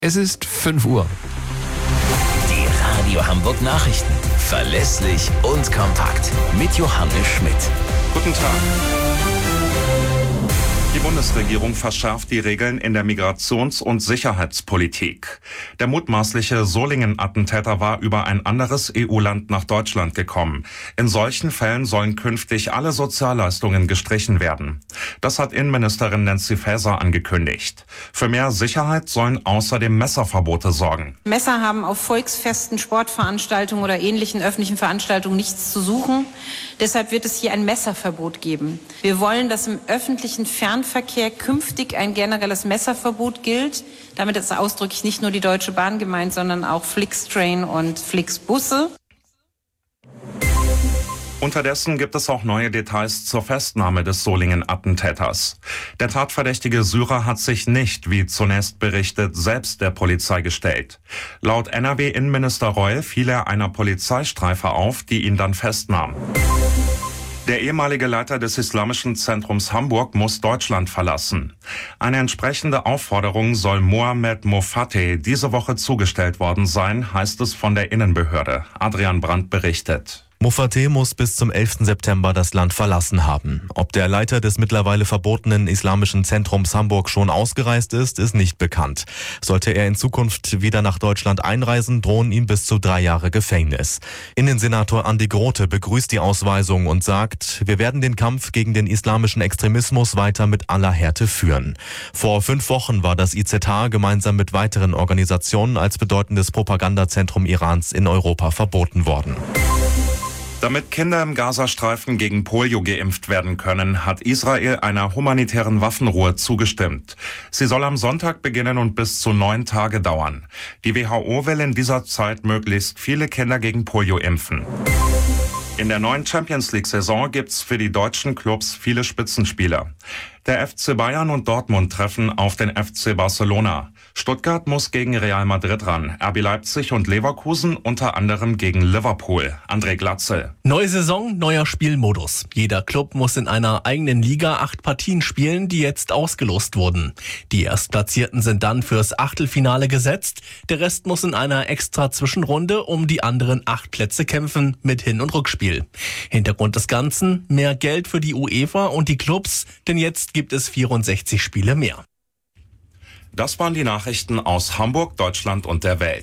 Es ist 5 Uhr. Die Radio Hamburg Nachrichten. Verlässlich und kompakt. Mit Johannes Schmidt. Guten Tag. Die Bundesregierung verschärft die Regeln in der Migrations- und Sicherheitspolitik. Der mutmaßliche Solingen-Attentäter war über ein anderes EU-Land nach Deutschland gekommen. In solchen Fällen sollen künftig alle Sozialleistungen gestrichen werden. Das hat Innenministerin Nancy Faeser angekündigt. Für mehr Sicherheit sollen außerdem Messerverbote sorgen. Messer haben auf Volksfesten, Sportveranstaltungen oder ähnlichen öffentlichen Veranstaltungen nichts zu suchen. Deshalb wird es hier ein Messerverbot geben. Wir wollen, dass im öffentlichen Fernverkehr künftig ein generelles Messerverbot gilt. Damit ist ausdrücklich nicht nur die Deutsche Bahn gemeint, sondern auch Flixtrain und Flixbusse. Unterdessen gibt es auch neue Details zur Festnahme des Solingen-Attentäters. Der tatverdächtige Syrer hat sich nicht, wie zunächst berichtet, selbst der Polizei gestellt. Laut NRW-Innenminister Reul fiel er einer Polizeistreife auf, die ihn dann festnahm. Der ehemalige Leiter des Islamischen Zentrums Hamburg muss Deutschland verlassen. Eine entsprechende Aufforderung soll Mohamed Mofateh diese Woche zugestellt worden sein, heißt es von der Innenbehörde. Adrian Brandt berichtet. Mofateh muss bis zum 11. September das Land verlassen haben. Ob der Leiter des mittlerweile verbotenen Islamischen Zentrums Hamburg schon ausgereist ist, ist nicht bekannt. Sollte er in Zukunft wieder nach Deutschland einreisen, drohen ihm bis zu 3 Jahre Gefängnis. Innensenator Andi Grote begrüßt die Ausweisung und sagt, wir werden den Kampf gegen den islamischen Extremismus weiter mit aller Härte führen. Vor 5 Wochen war das IZH gemeinsam mit weiteren Organisationen als bedeutendes Propagandazentrum Irans in Europa verboten worden. Damit Kinder im Gazastreifen gegen Polio geimpft werden können, hat Israel einer humanitären Waffenruhe zugestimmt. Sie soll am Sonntag beginnen und bis zu 9 Tage dauern. Die WHO will in dieser Zeit möglichst viele Kinder gegen Polio impfen. In der neuen Champions-League-Saison gibt's für die deutschen Clubs viele Spitzenspieler. Der FC Bayern und Dortmund treffen auf den FC Barcelona. Stuttgart muss gegen Real Madrid ran. RB Leipzig und Leverkusen unter anderem gegen Liverpool. André Glatzel. Neue Saison, neuer Spielmodus. Jeder Club muss in einer eigenen Liga 8 Partien spielen, die jetzt ausgelost wurden. Die Erstplatzierten sind dann fürs Achtelfinale gesetzt. Der Rest muss in einer extra Zwischenrunde um die anderen 8 Plätze kämpfen mit Hin- und Rückspiel. Hintergrund des Ganzen: mehr Geld für die UEFA und die Clubs, denn jetzt gibt es 64 Spiele mehr. Das waren die Nachrichten aus Hamburg, Deutschland und der Welt.